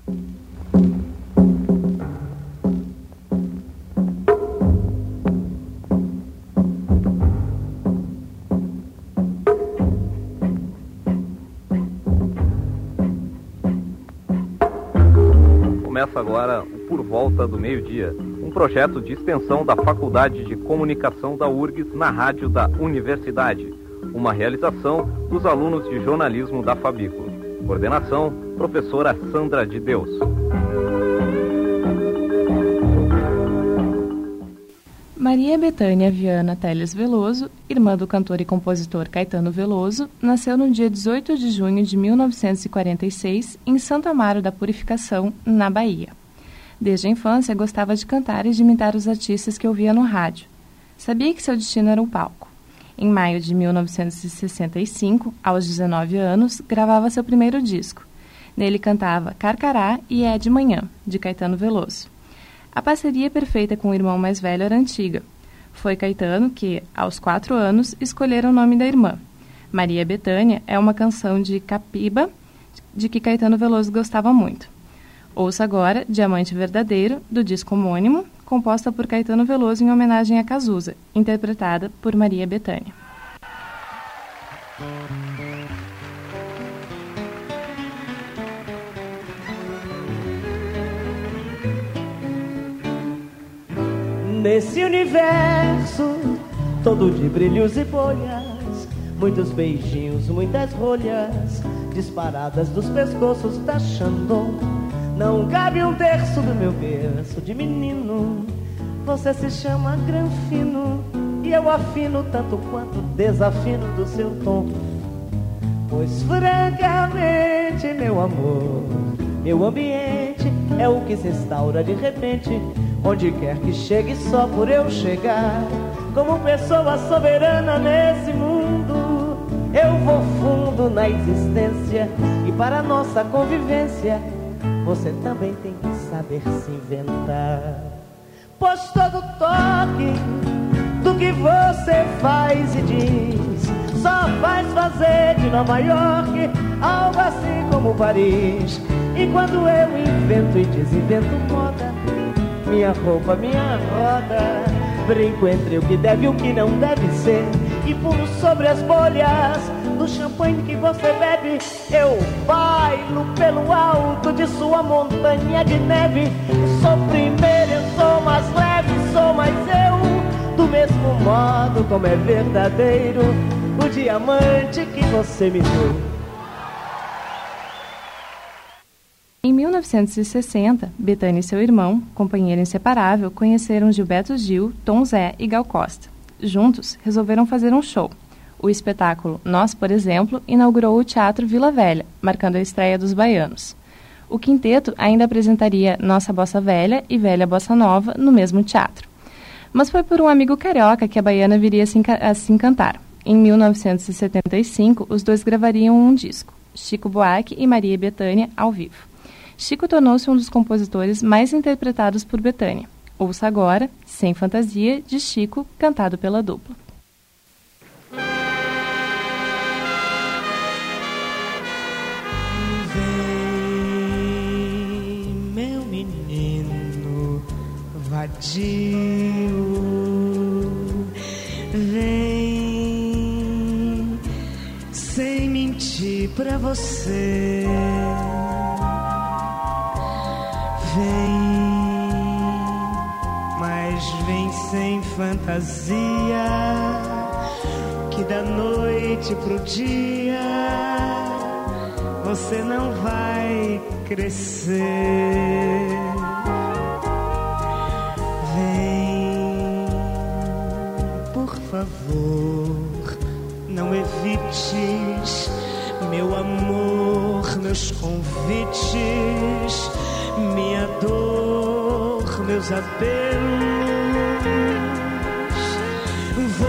Começa agora o Por Volta do Meio-Dia, um projeto de extensão da Faculdade de Comunicação da URGS na rádio da Universidade, uma realização dos alunos de jornalismo da Fabico. Coordenação, professora Sandra de Deus. Maria Bethânia Viana Teles Veloso, irmã do cantor e compositor Caetano Veloso, nasceu no dia 18 de junho de 1946 em Santo Amaro da Purificação, na Bahia. Desde a infância gostava de cantar e de imitar os artistas que ouvia no rádio. Sabia que seu destino era o palco. Em maio de 1965, aos 19 anos, gravava seu primeiro disco. Nele cantava Carcará e É de Manhã, de Caetano Veloso. A parceria perfeita com o irmão mais velho era antiga. Foi Caetano que, aos 4 anos, escolheram o nome da irmã. Maria Bethânia é uma canção de Capiba, de que Caetano Veloso gostava muito. Ouça agora Diamante Verdadeiro, do disco homônimo, composta por Caetano Veloso em homenagem a Cazuza, interpretada por Maria Bethânia. Nesse universo, todo de brilhos e bolhas, muitos beijinhos, muitas rolhas, disparadas dos pescoços da Xandão. Não cabe um terço do meu berço de menino. Você se chama Granfino e eu afino tanto quanto desafino do seu tom. Pois francamente, meu amor, meu ambiente é o que se instaura de repente. Onde quer que chegue só por eu chegar, como pessoa soberana nesse mundo, eu vou fundo na existência. E para nossa convivência, você também tem que saber se inventar. Pois todo toque do que você faz e diz só faz fazer de Nova York algo assim como Paris. E quando eu invento e desinvento moda, minha roupa, minha roda, brinco entre o que deve e o que não deve ser, e pulo sobre as bolhas do champanhe que você bebe. Eu bailo pelo alto de sua montanha de neve. Sou primeiro, eu sou mais leve, sou mais eu, do mesmo modo como é verdadeiro o diamante que você me deu. Em 1960, Bethânia e seu irmão, companheiro inseparável, conheceram Gilberto Gil, Tom Zé e Gal Costa. Juntos, resolveram fazer um show. O espetáculo Nós, por exemplo, inaugurou o Teatro Vila Velha, marcando a estreia dos baianos. O quinteto ainda apresentaria Nossa Bossa Velha e Velha Bossa Nova no mesmo teatro. Mas foi por um amigo carioca que a baiana viria a se encantar. Em 1975, os dois gravariam um disco, Chico Buarque e Maria Bethânia ao vivo. Chico tornou-se um dos compositores mais interpretados por Bethânia. Ouça agora, Sem Fantasia, de Chico, cantado pela dupla. Vem, meu menino vadio, vem, sem mentir pra você. Vem, mas vem sem fantasia, que da noite pro dia você não vai crescer. Vem, por favor, não evites, meu amor, meus convites, minha dor, meus apelos. Vou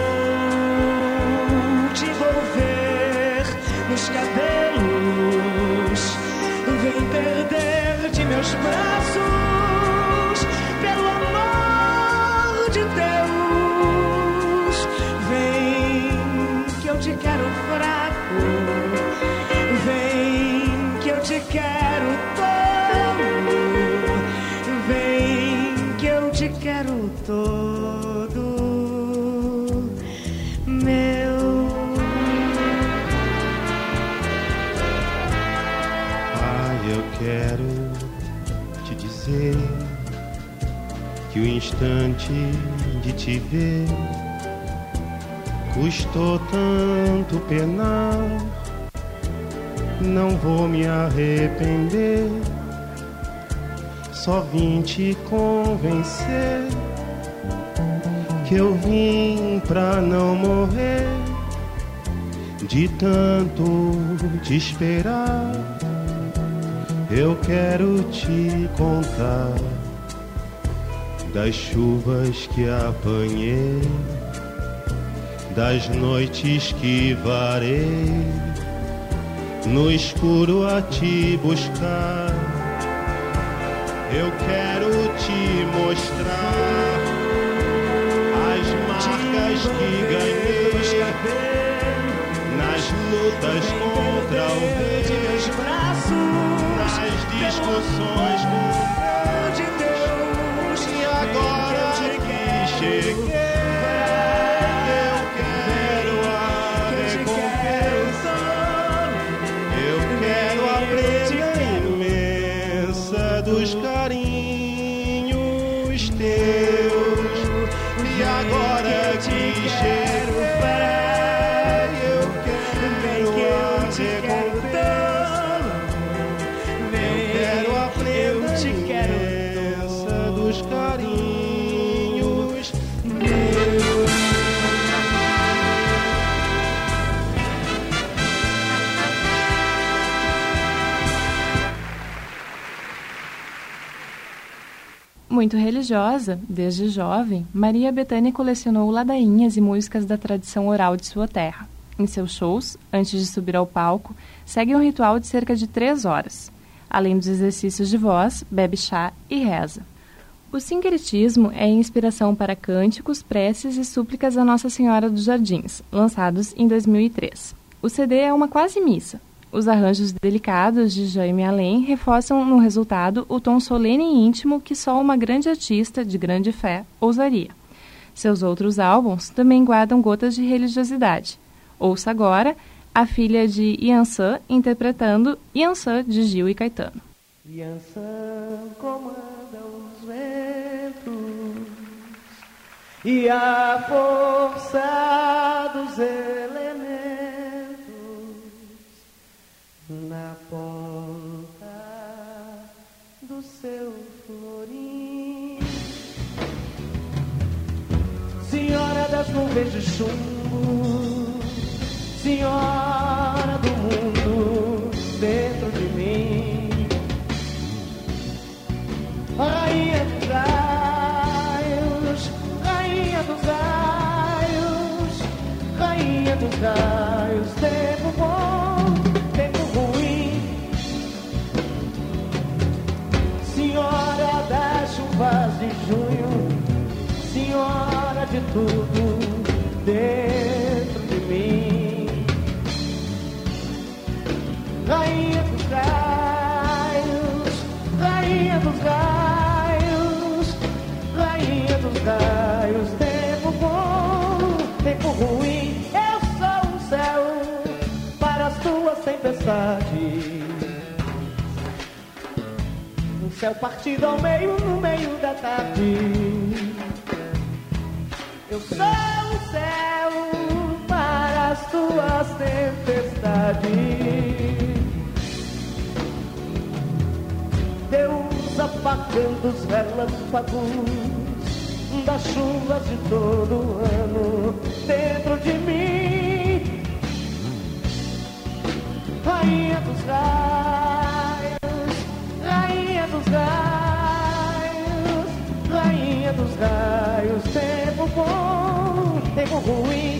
te envolver nos cabelos, vem perder de meus braços, pelo amor de Deus. Vem que eu te quero fraco, vem que eu te quero todo. todo meu. Pai, eu quero te dizer que o instante de te ver custou tanto penar. Não vou me arrepender, só vim te convencer que eu vim pra não morrer de tanto te esperar. Eu quero te contar das chuvas que apanhei, das noites que varei no escuro a te buscar. Eu quero te mostrar as marcas que ganhei nas lutas contra o rei, nas discussões com Deus. E agora que cheguei, eu quero a recompensa. Eu quero a presença dos carinhos teus. E agora que cheguei, eu quero a recompensa. Eu quero a presença dos carinhos teus. Muito religiosa, desde jovem, Maria Bethânia colecionou ladainhas e músicas da tradição oral de sua terra. Em seus shows, antes de subir ao palco, segue um ritual de cerca de 3 horas. Além dos exercícios de voz, bebe chá e reza. O sincretismo é a inspiração para cânticos, preces e súplicas a Nossa Senhora dos Jardins, lançados em 2003. O CD é uma quase missa. Os arranjos delicados de Jaime Allen reforçam no resultado o tom solene e íntimo que só uma grande artista de grande fé ousaria. Seus outros álbuns também guardam gotas de religiosidade. Ouça agora a filha de Iansã interpretando Iansã de Gil e Caetano. Iansã comanda os ventos e a força dos elementos na ponta do seu florim. Senhora das nuvens de chumbo, Senhora do mundo dentro de mim, Rainha dos raios, Rainha dos raios, Rainha dos raios, tempo bom, tempo ruim, Senhora das chuvas de junho, Senhora de tudo dentro de mim, Rainha dos raios, Rainha dos raios, Rainha dos raios, tempo bom, tempo ruim, eu sou o céu para as tuas tempestades, um céu partido ao meio, no meio da tarde. Eu sou o céu para as tuas tempestades. Deus apagando os relâmpagos das chuvas de todo ano dentro de mim. Rainha dos raios, Rainha dos raios, Rainha dos raios, tempo bom, tempo ruim,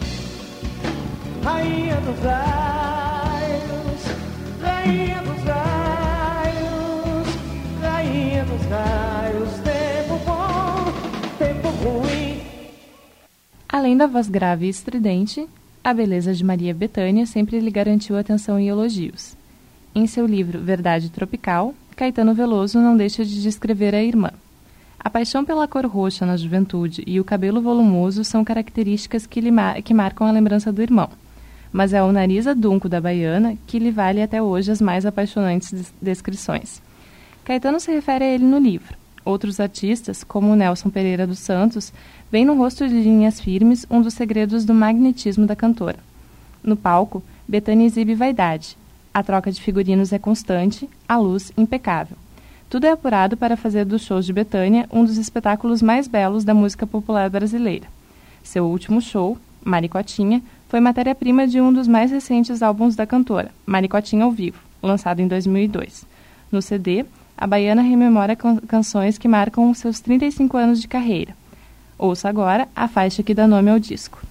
Rainha dos raios, Rainha dos raios, Rainha dos raios, tempo bom, tempo ruim. Além da voz grave e estridente, a beleza de Maria Bethânia sempre lhe garantiu atenção e elogios. Em seu livro Verdade Tropical, Caetano Veloso não deixa de descrever a irmã. A paixão pela cor roxa na juventude e o cabelo volumoso são características que marcam a lembrança do irmão. Mas é o nariz adunco da baiana que lhe vale até hoje as mais apaixonantes descrições. Caetano se refere a ele no livro. Outros artistas, como o Nelson Pereira dos Santos, veem no rosto de linhas firmes um dos segredos do magnetismo da cantora. No palco, Bethânia exibe vaidade. A troca de figurinos é constante, a luz impecável. Tudo é apurado para fazer dos shows de Bethânia um dos espetáculos mais belos da música popular brasileira. Seu último show, Maricotinha, foi matéria-prima de um dos mais recentes álbuns da cantora, Maricotinha ao Vivo, lançado em 2002. No CD, a baiana rememora canções que marcam seus 35 anos de carreira. Ouça agora a faixa que dá nome ao disco.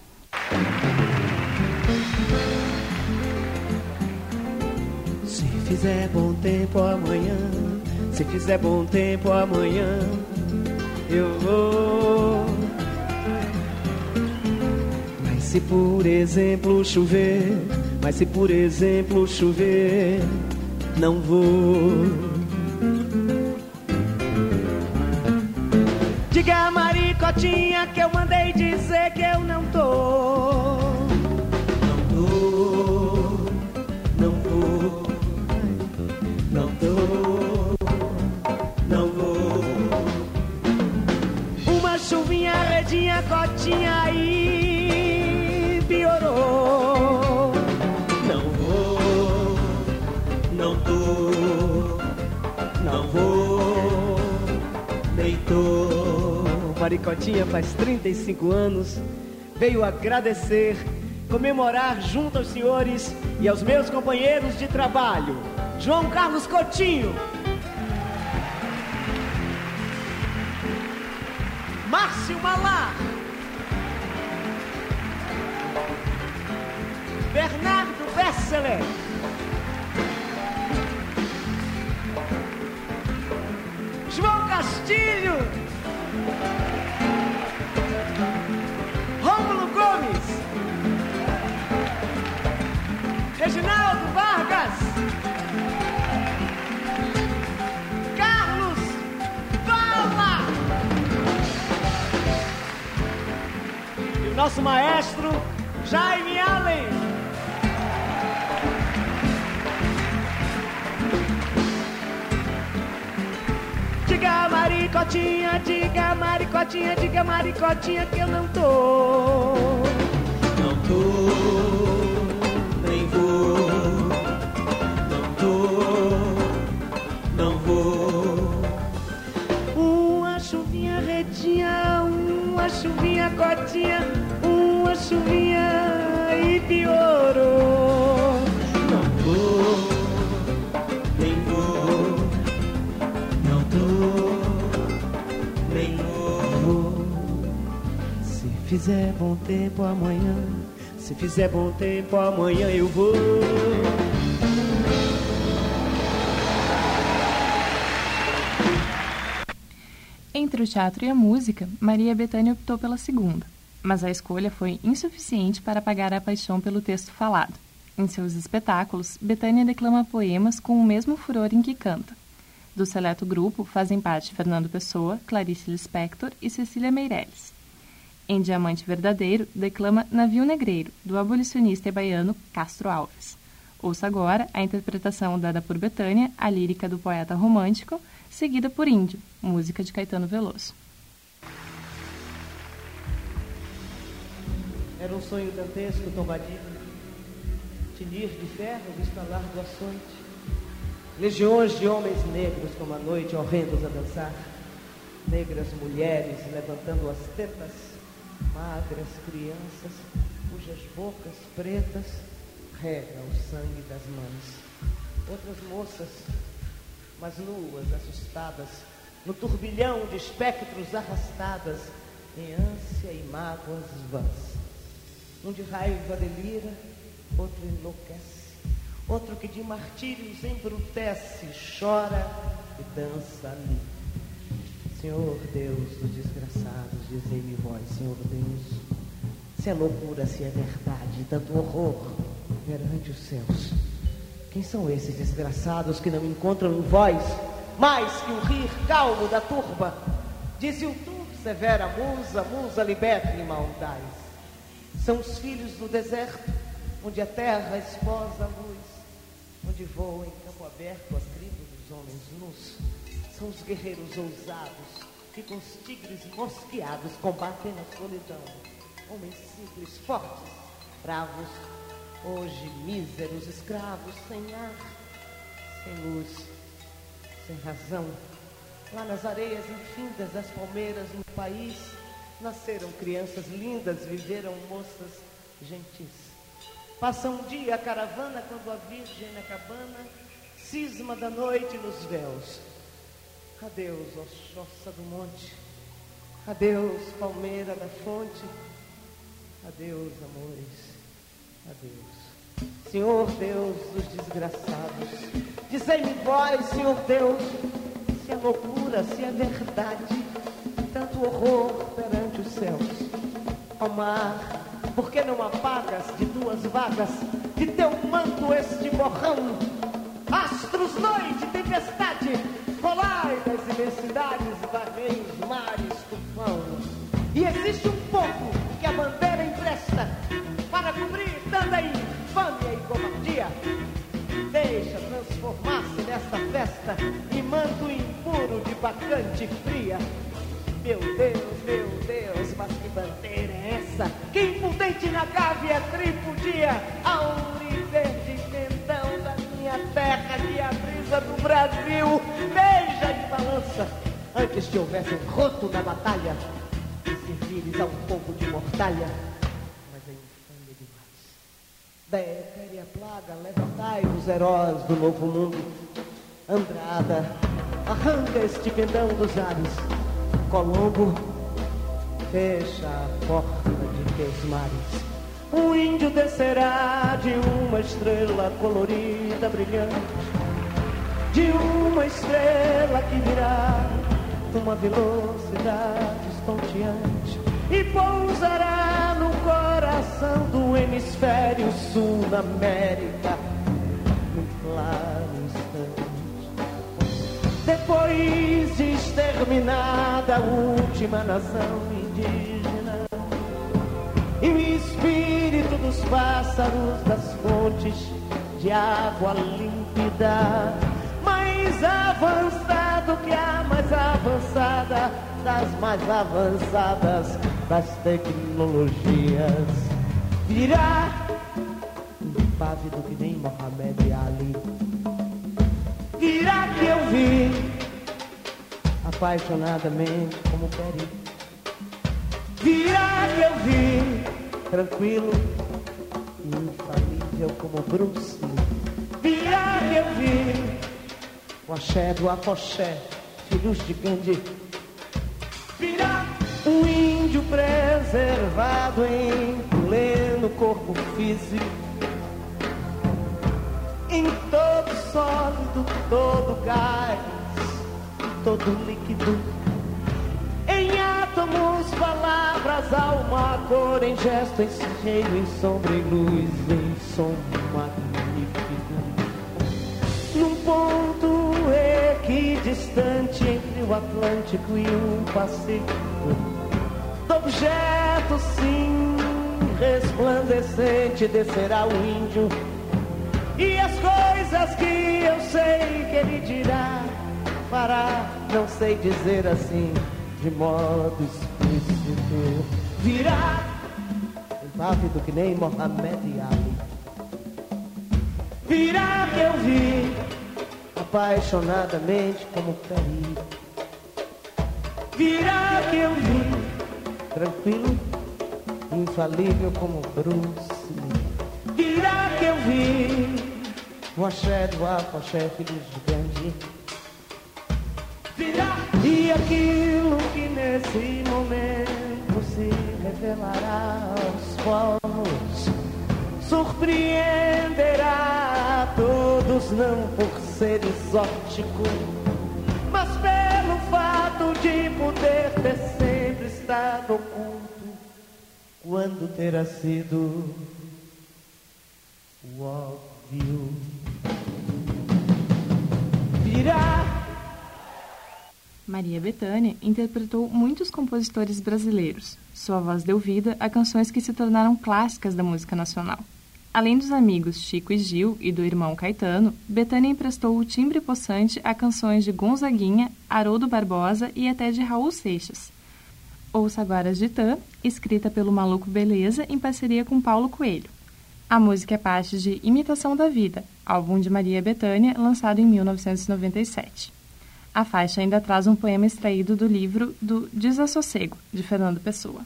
Se fizer bom tempo amanhã, se fizer bom tempo amanhã, eu vou. Mas se por exemplo chover, não vou. Diga a Maricotinha que eu mandei dizer que eu não tô. Não vou. Uma chuvinha redinha, cotinha aí piorou. Não vou. Nem tô. Maricotinha faz 35 anos. Veio agradecer, comemorar junto aos senhores e aos meus companheiros de trabalho. João Carlos Coutinho, Márcio Malar, Bernardo Besseler, João Castilho, Rômulo Gomes, Reginaldo Vargas, Carlos Palma e o nosso maestro Jaime Allen. Diga Maricotinha, diga Maricotinha, diga Maricotinha que eu não tô. Nem vou. Não vou. Uma chuvinha redinha, uma chuvinha cotinha, uma chuvinha e piorou. Não vou. Nem vou. Nem vou. Se fizer bom tempo amanhã, se fizer bom tempo amanhã eu vou. Entre o teatro e a música, Maria Bethânia optou pela segunda, mas a escolha foi insuficiente para apagar a paixão pelo texto falado. Em seus espetáculos, Bethânia declama poemas com o mesmo furor em que canta. Do seleto grupo fazem parte Fernando Pessoa, Clarice Lispector e Cecília Meirelles. Em Diamante Verdadeiro, declama Navio Negreiro, do abolicionista e baiano Castro Alves. Ouça agora a interpretação dada por Bethânia, a lírica do poeta romântico, seguida por Índio, música de Caetano Veloso. Era um sonho dantesco, tombadilho, tinir de ferro, estalar do açoite, legiões de homens negros como a noite, horrendos a dançar, negras mulheres levantando as tetas, magras crianças, cujas bocas pretas regam o sangue das mães. Outras moças, mas nuas, assustadas, no turbilhão de espectros arrastadas, em ânsia e mágoas vãs. Um de raiva delira, outro enlouquece, outro que de martírios embrutece, chora e dança ali. Senhor Deus dos desgraçados, dizei-me vós, Senhor Deus, se é loucura, se é verdade, tanto horror perante os céus. Quem são esses desgraçados que não encontram em vós mais que o rir calmo da turba, Dizia o tu, severa musa, musa liberta-me maldades. São os filhos do deserto, onde a terra esposa a luz, onde voam em campo aberto as tribos dos homens nus. São os guerreiros ousados, que com os tigres mosqueados combatem na solidão. Homens simples, fortes, bravos, hoje míseros escravos, sem ar, sem luz, sem razão. Lá nas areias infindas das palmeiras no país, nasceram crianças lindas, viveram moças gentis. Passa um dia a caravana quando a virgem na cabana cisma da noite nos véus. Adeus, ó choça do monte, adeus, palmeira da fonte, adeus, amores, adeus. Senhor Deus dos desgraçados, dizei-me vós, Senhor Deus, se é loucura, se é verdade, tanto horror perante os céus. Ó mar, por que não apagas de duas vagas de teu manto este borrão? Astros, noite, tempestade, rolai das imensidades, varrei os mares, tufão. E existe um povo que a bandeira empresta para cobrir tanta infâmia e covardia. Deixa transformar-se nesta festa em manto impuro de bacante fria. Meu Deus, mas que bandeira é essa? Que impudente na gávea tripudia auri verde tentão da minha terra, que a brisa do Brasil beija e balança. Antes que houvesse um roto na batalha e servires a um povo de mortalha, mas é infame demais. Da etérea plaga, levantai-vos, heróis do novo mundo. Andrada, arranca este pendão dos ares. Colombo, fecha a porta de teus mares. Um índio descerá de uma estrela colorida, brilhante, de uma estrela que virá uma velocidade estonteante e pousará no coração do hemisfério sul, na América, num claro instante. Depois de exterminada a última nação indígena e o espírito dos pássaros das fontes de água límpida, mais avançado que a mais avançada das mais avançadas das tecnologias, virá impávido que nem Mohamed Ali. Virá que eu vi apaixonadamente como Peri. Virá que eu vi tranquilo e infalível como Bruce Lee. Virá que eu vi o axé do Afoxé, filhos de Gandhi. Virá um índio preservado em pleno corpo físico, em todo sólido, todo gás, todo líquido, em átomos, palavras, alma, cor, em gesto, em sigilo, em sombra, em luz, em som magnífico, num ponto equidistante entre o Atlântico e o Pacífico, do objeto, sim, resplandecente, descerá o índio. E as coisas que eu sei que ele dirá, fará, não sei dizer assim, de modo explícito. Virá, impávido que nem Mohamed Ali. Virá que eu vi, apaixonadamente como Peri. Virá que eu vi, tranquilo, infalível como Bruce Lee. Virá que eu vi o axé do Afoxé, filhos de Gandhi. Virá e aquilo que nesse momento se revelará aos povos surpreenderá a todos, não por ser exótico, mas pelo fato de poder ter sempre estado oculto, quando terá sido o óbvio. Virá Maria Bethânia interpretou muitos compositores brasileiros. Sua voz deu vida a canções que se tornaram clássicas da música nacional. Além dos amigos Chico e Gil e do irmão Caetano, Bethânia emprestou o timbre possante a canções de Gonzaguinha, Haroldo Barbosa e até de Raul Seixas. Ouça agora Gitã, escrita pelo Maluco Beleza em parceria com Paulo Coelho. A música é parte de Imitação da Vida, álbum de Maria Bethânia, lançado em 1997. A faixa ainda traz um poema extraído do livro do Desassossego, de Fernando Pessoa.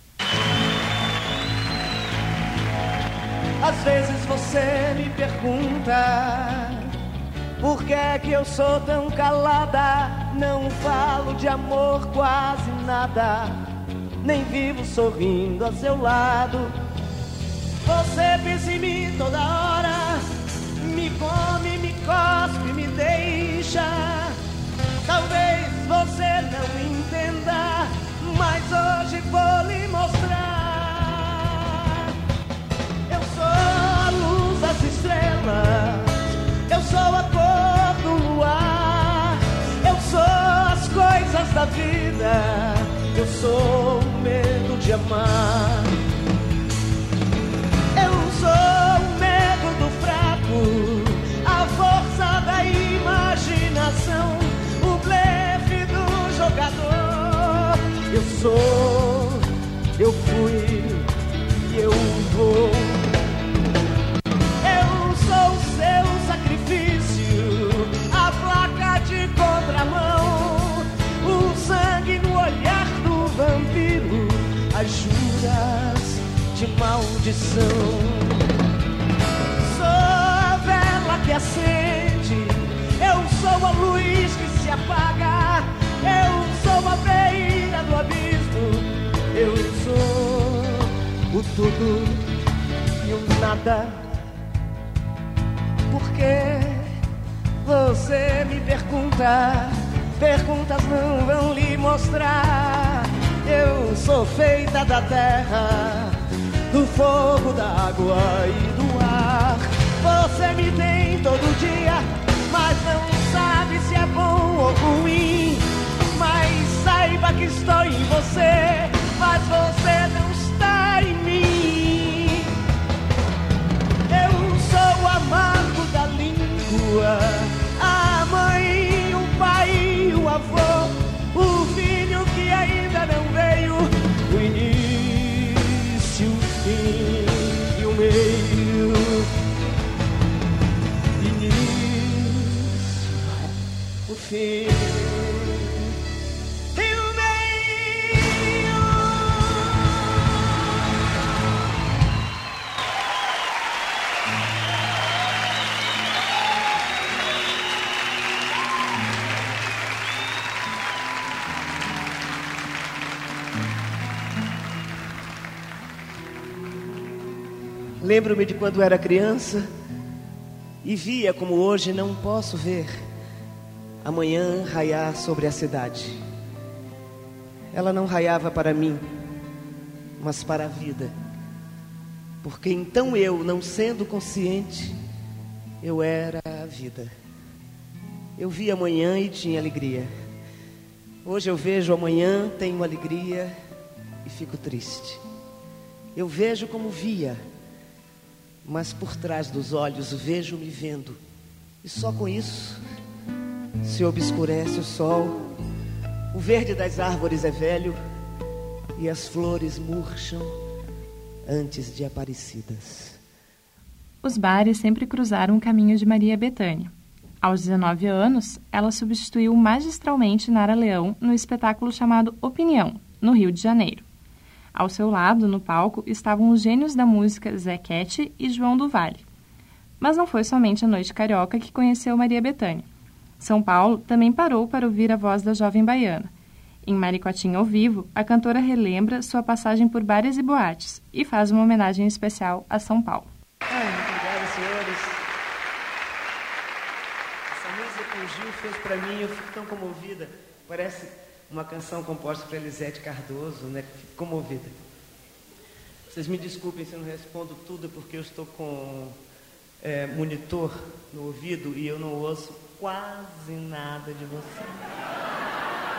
Às vezes você me pergunta por que é que eu sou tão calada. Não falo de amor quase nada, nem vivo sorrindo a seu lado. Você pensa em mim toda hora, me come, me cospe, me deixa. Talvez você não entenda, mas hoje vou lhe mostrar. Eu sou a luz das estrelas, eu sou a cor do luar, eu sou as coisas da vida, eu sou o medo de amar. Eu sou o medo do fraco, a força da imaginação, o blefe do jogador. Eu sou, eu fui e eu vou. Eu sou o seu sacrifício, a placa de contramão, o sangue no olhar do vampiro, as juras de maldição. Sou a vela que acende, eu sou a luz que se apaga, eu sou a beira do abismo, eu sou o tudo e o nada. Porque você me pergunta, perguntas não vão lhe mostrar. Eu sou feita da terra, do fogo, da água e do ar. Você me tem todo dia, mas não sabe se é bom ou ruim. Mas saiba que estou em você, mas você não está em mim. Eu sou o amargo da língua, a mãe, o pai, o avô, o filho que ainda não veio, o início, o fim e o meio. Início, o fim. Lembro-me de quando era criança e via como hoje não posso ver a manhã raiar sobre a cidade. Ela não raiava para mim, mas para a vida. Porque então eu, não sendo consciente, eu era a vida. Eu via a manhã e tinha alegria. Hoje eu vejo a manhã, tenho alegria e fico triste. Eu vejo como via, mas por trás dos olhos vejo-me vendo. E só com isso se obscurece o sol, o verde das árvores é velho e as flores murcham antes de aparecidas. Os bares sempre cruzaram o caminho de Maria Bethânia. Aos 19 anos, ela substituiu magistralmente Nara Leão no espetáculo chamado Opinião, no Rio de Janeiro. Ao seu lado, no palco, estavam os gênios da música Zé Quete e João do Vale. Mas não foi somente a noite carioca que conheceu Maria Bethânia. São Paulo também parou para ouvir a voz da jovem baiana. Em Maricotinha ao vivo, a cantora relembra sua passagem por bares e boates e faz uma homenagem especial a São Paulo. Obrigado, senhores. Essa música que o Gil fez para mim, eu fico tão comovida. Parece uma canção composta por Elisete Cardoso, né? Fico comovida. Vocês me desculpem se eu não respondo tudo, porque eu estou com monitor no ouvido e eu não ouço quase nada de você.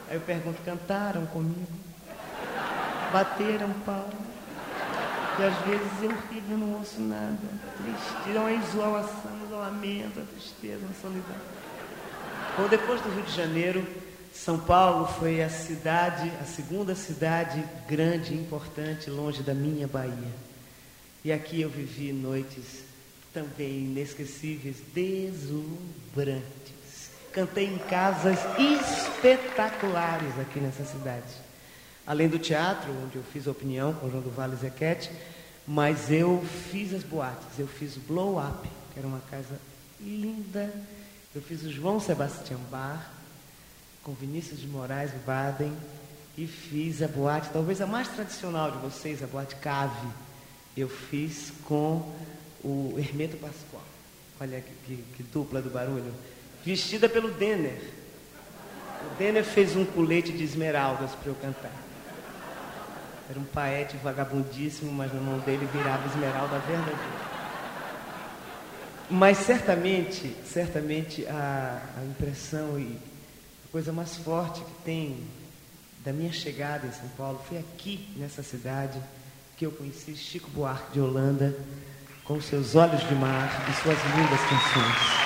Aí eu pergunto, cantaram comigo? Bateram pau? E às vezes é horrível, eu não ouço nada. Triste, é uma isolação, um isolamento, uma tristeza, uma solidão. Bom, depois do Rio de Janeiro, São Paulo foi a segunda cidade grande e importante, longe da minha Bahia. E aqui eu vivi noites também inesquecíveis, deslumbrantes. Cantei em casas espetaculares aqui nessa cidade. Além do teatro, onde eu fiz a Opinião com João do Vale e Zequete, mas eu fiz as boates. Eu fiz o Blow Up, que era uma casa linda. Eu fiz o João Sebastião Bar, com Vinícius de Moraes e Baden, e fiz a boate, talvez a mais tradicional de vocês, a boate Cave. Eu fiz com o Hermeto Pascoal. Olha que dupla do barulho. Vestida pelo Denner. O Denner fez um colete de esmeraldas para eu cantar. Era um paete vagabundíssimo, mas na mão dele virava esmeralda verdadeira. Mas certamente a impressão e a coisa mais forte que tem da minha chegada em São Paulo foi aqui, nessa cidade, que eu conheci Chico Buarque de Holanda, com seus olhos de mar e suas lindas canções.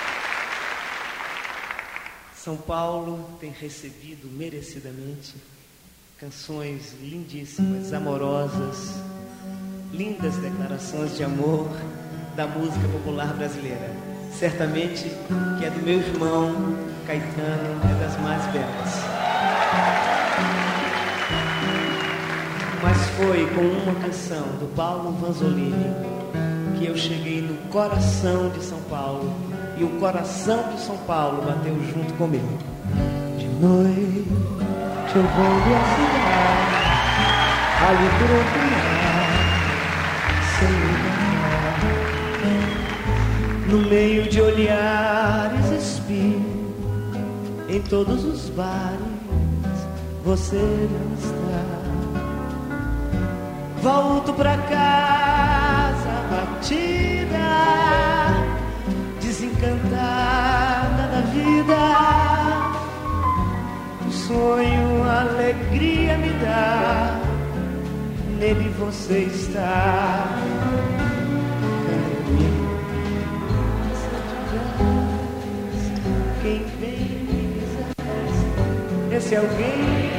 São Paulo tem recebido merecidamente canções lindíssimas, amorosas, lindas declarações de amor da música popular brasileira. Certamente que é do meu irmão Caetano, é das mais belas. Mas foi com uma canção do Paulo Vanzolini que eu cheguei no coração de São Paulo, e o coração de São Paulo bateu junto comigo. De noite eu vou me afogar ali por outro mar, sem lugar, no meio de olhares espinhos, em todos os bares você não está. Volto pra casa batida, desencantada da vida. O sonho, a alegria me dá, nele você está. Quem vem me dizer, esse alguém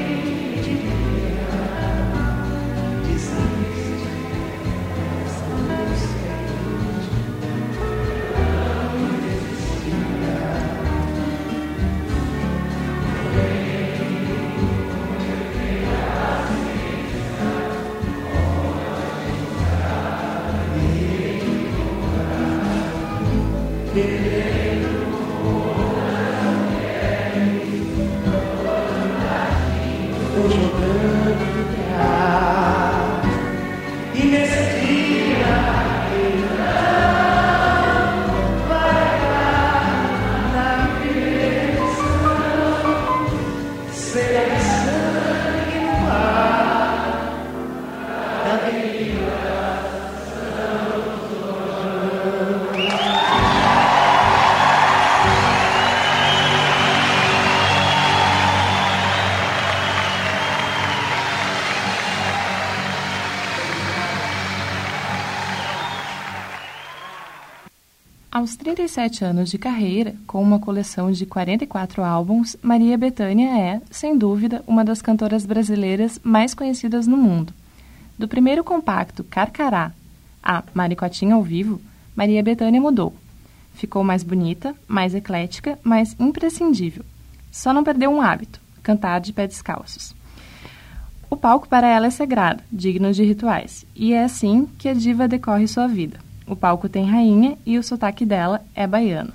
Aos 37 anos de carreira, com uma coleção de 44 álbuns, Maria Bethânia é, sem dúvida, uma das cantoras brasileiras mais conhecidas no mundo. Do primeiro compacto Carcará a Maricotinha ao vivo, Maria Bethânia mudou. Ficou mais bonita, mais eclética, mais imprescindível. Só não perdeu um hábito, cantar de pé descalços. O palco para ela é sagrado, digno de rituais, e é assim que a diva decorre sua vida. O palco tem rainha e o sotaque dela é baiano.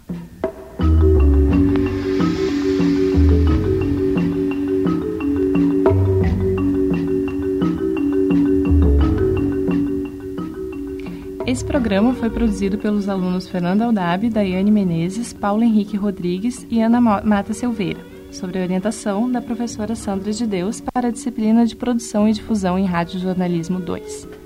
Esse programa foi produzido pelos alunos Fernanda Aldab, Daiane Menezes, Paulo Henrique Rodrigues e Ana Mata Silveira, sobre a orientação da professora Sandra de Deus para a disciplina de Produção e Difusão em Rádio Jornalismo 2.